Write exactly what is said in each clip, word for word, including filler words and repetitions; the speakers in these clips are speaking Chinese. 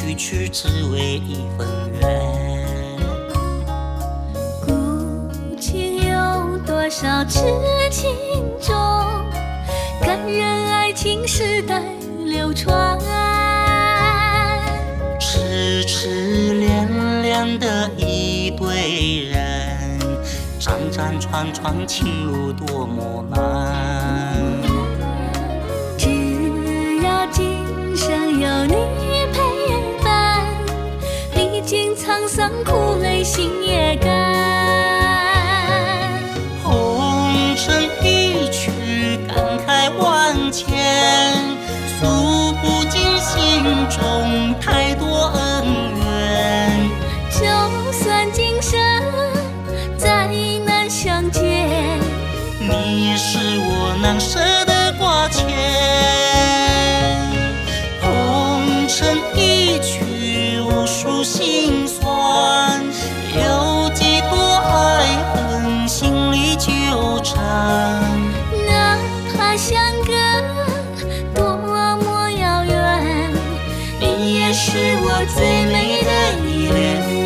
区区只为一份缘。 古今有多少痴情种，感人爱情世代流传。 痴痴恋恋的一对人，辗辗转转情路多么难。 只要今生有你陪伴，历经沧桑苦累心也甘。 红尘一曲感慨万千，诉不尽心中太多恩怨。 就算今生再难相见， 你也是我难舍的挂牵。红尘一曲无数心酸，有几多爱恨心里纠缠。 哪怕相隔多么遥远，你也是我最美的依恋。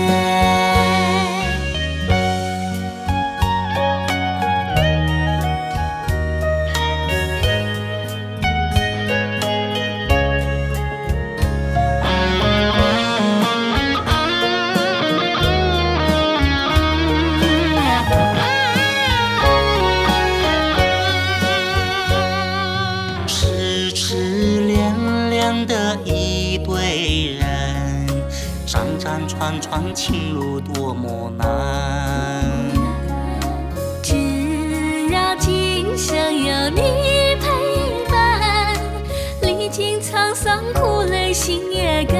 痴痴恋恋的一对人，辗辗转转情路多么难。 只要今生有你陪伴，历经沧桑苦累心也甘。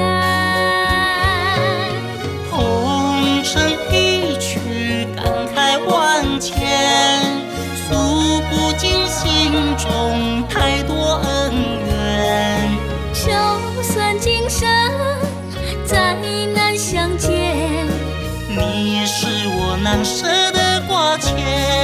红尘一曲感慨万千，诉不尽心中太多恩怨。 就算今生再难相见， 你也是我难舍的挂牵。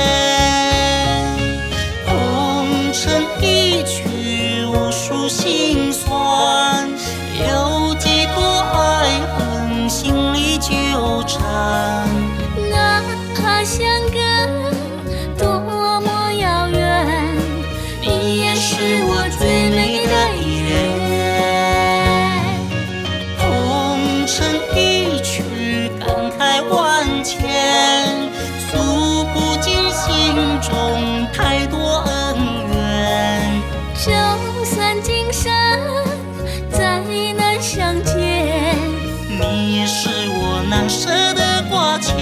红尘一曲无数心酸，有几多爱恨心里纠缠。 哪怕相隔多么遥远，你也是我最美的依恋。 红尘一曲感慨万千，诉不尽心中太多恩怨。 就算今生再难相见， 你也是我难舍的挂牵。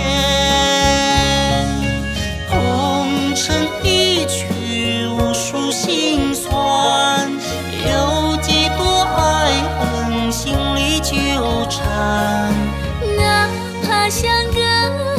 红尘一曲无数心酸，有几多爱恨心里纠缠。 哪怕相隔